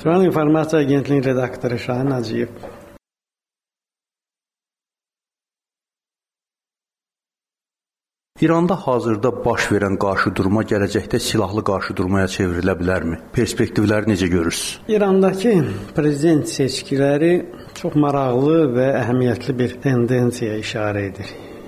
Turan İnformasiya Agentliyinin redaktoru Şahin Hacıyev. İranda hazırda baş verən qarşıdurma gələcəkdə silahlı qarşıdurmaya çevrilə bilərmi? Perspektivləri necə görürsünüz? İrandakı prezident seçkiləri çox maraqlı və əhəmiyyətli bir tendensiyaya işarə edir.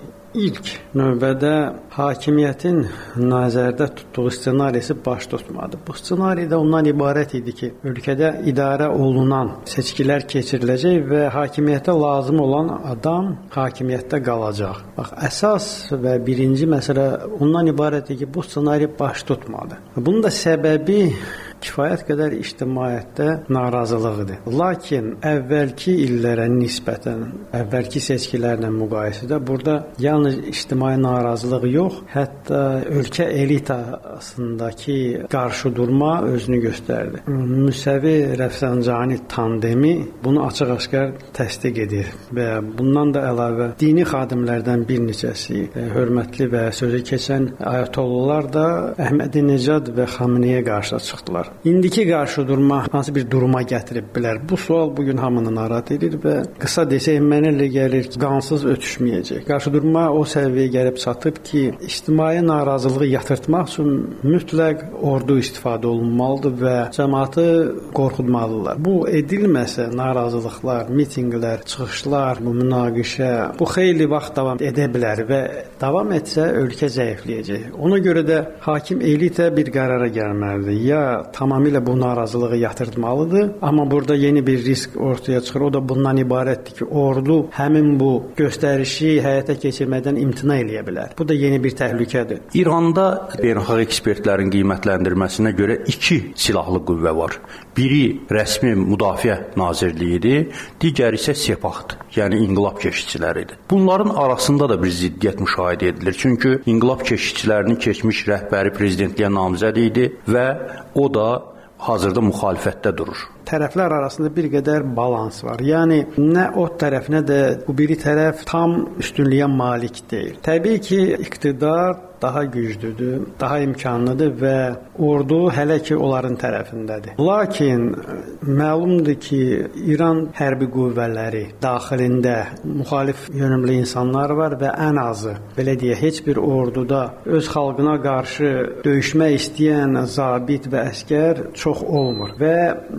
İlk növbədə hakimiyyətin nəzərdə tutduğu ssenarisi baş tutmadı. Bu ssenari də ondan ibarət idi ki, ölkədə idarə olunan seçkilər keçiriləcək və hakimiyyətə lazım olan adam hakimiyyətdə qalacaq. Bax, əsas və birinci məsələ ondan ibarətdir ki, bu ssenari baş tutmadı. Bunun da səbəbi kifayət qədər ictimaiyyətdə narazılıqdır. Lakin əvvəlki illərə nisbətən, əvvəlki seçkilərlə müqayisədə burada yalnız ictimai narazılıq yox, hətta ölkə elitasındakı qarşıdurma özünü göstərdi. Müsəvi Rəfsanjani tandemi bunu açıq-aşkar təsdiq edir və bundan da əlavə dini xadimlərdən bir neçəsi, hörmətli və sözü keçən ayatollalar da Əhmədi-Necad və Xameneiyə qarşı çıxdılar. İndiki qarşıdurma hansı bir duruma gətirib bilər? Bu sual bugün hamını narahat edir və qısa desək mənə elə gəlir ki, qansız ötüşməyəcək. Qarşıdurma o səviyyəyə gəlib çatıb ki, ictimai narazılığı yatırtmaq üçün mütləq ordu istifadə olunmalıdır və cəmaatı qorxutmalıdırlar. Bu edilməsə narazılıqlar, mitinqlər, çıxışlar, bu münaqişə bu xeyli vaxt davam edə bilər və davam etsə ölkə zəifləyəcək. Ona görə də hakim elita bir qərara gəlməlidir. Ya tamamilə bu narazılığı yatırtmalıdır, amma burada yeni bir risk ortaya çıxır. O da bundan ibarətdir ki, ordu həmin bu göstərişi həyata keçirmədən imtina eləyə bilər. Bu da yeni bir təhlükədir. İranda beynəlxalq ekspertlərin qiymətləndirməsinə görə 2 silahlı qüvvə var. Biri rəsmi Müdafiə Nazirliyidir, digəri isə Sepahdır, yəni inqilab keşikçiləridir. Bunların arasında da bir ziddiyyət müşahidə edilir. Çünki inqilab keşikçilərinin keçmiş rəhbəri prezidentliyə namizəd idi və o da hazırda müxalifətdə durur. Tərəflər arasında bir qədər balans var. Yəni nə o tərəf, nə də bu biri tərəf tam üstünlüyə malik deyil. Təbii ki, iqtidar daha güclüdür, daha imkanlıdır və ordu hələ ki onların tərəfindədir. Lakin məlumdur ki, İran hərbi qüvvələri daxilində müxalif yönümlü insanlar var və ən azı, belə deyə, heç bir orduda öz xalqına qarşı döyüşmək istəyən zabit və əskər çox olmur və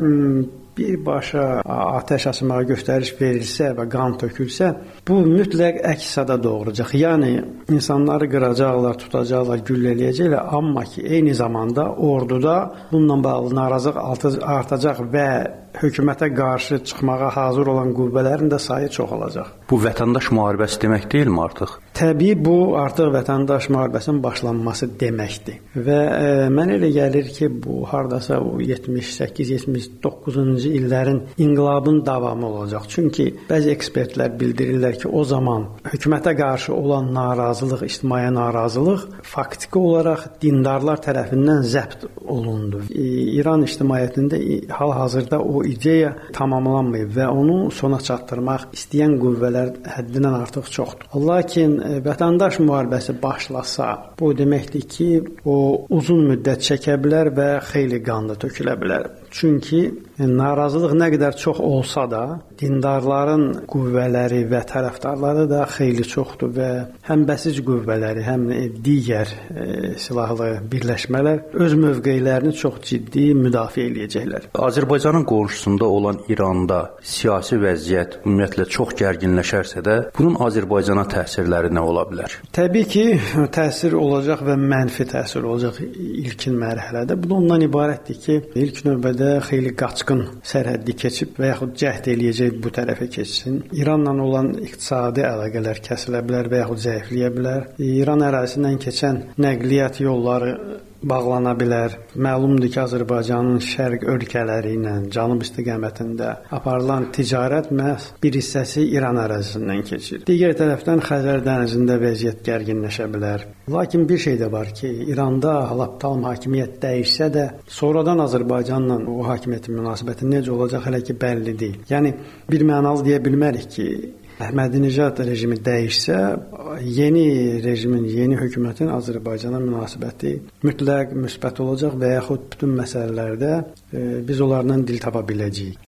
birbaşa atəş açmağa göstəriş verilsə və qan tökülsə, bu mütləq əks-səda doğuracaq. Yəni, insanları qıracaqlar, tutacaqlar, güllələyəcəklər, amma ki, eyni zamanda orduda bununla bağlı narazılıq artacaq və hökumətə qarşı çıxmağa hazır olan qüvvələrin də sayı çoxalacaq. Bu vətəndaş müharibəsi demək deyilmi artıq? Təbii bu artıq vətəndaş müharibəsinin başlanması deməkdir. Və mənə elə gəlir ki, bu hardasa 78-79-cu illərin inqilabın davamı olacaq. Çünki bəzi ekspertlər bildirirlər ki, o zaman hökumətə qarşı olan narazılıq, ictimai narazılıq faktiki olaraq dindarlar tərəfindən zəbt olundu. İran ictimaiyyətində hal-hazırda o ideya tamamlanmayıb və onu sona çatdırmaq istəyən qüvvələr həddindən artıq çoxdur. Lakin vətəndaş müharibəsi başlasa, bu deməkdir ki, o uzun müddət çəkə bilər və xeyli qan da tökülə bilər. Çünki narazılıq nə qədər çox olsa da, dindarların qüvvələri və tərəfdarları da xeyli çoxdur və həm bəsic qüvvələri, həm digər silahlı birləşmələr öz mövqeylərini çox ciddi müdafiə edəcəklər. Azərbaycanın qonşusunda olan İranda siyasi vəziyyət ümumiyyətlə çox gərginləşərsə də, bunun Azərbaycana təsirləri nə ola bilər? Təbii ki, təsir olacaq və mənfi təsir olacaq ilkin mərhələdə. Bu da ondan ibarətdir ki, ilk növbədə xeyli qaçqın sərhəddi keçib və yaxud cəhd eləyəcək bu tərəfə keçsin. İranla olan iqtisadi əlaqələr kəsilə bilər və yaxud zəifləyə bilər. İran ərazisindən keçən nəqliyyat yolları bağlana bilər. Məlumdur ki, Azərbaycanın şərq ölkələri ilə cənub istiqamətində aparılan ticarət məhz bir hissəsi İran ərazisindən keçir. Digər tərəfdən Xəzər dənizində vəziyyət gərginləşə bilər. Lakin bir şey də var ki, İranda hal-aptalım hakimiyyət dəyişsə də, sonradan Azərbaycanla o hakimiyyətin münasibəti necə olacaq hələ ki bəlli deyil. Yəni, bir mənalı deyə bilmərik ki, Əhmədinecad rejimi dəyişsə, yeni rejimin, yeni hökumətin Azərbaycana münasibəti mütləq müsbət olacaq və yaxud bütün məsələlərdə biz onlarla dil tapa biləcəyik.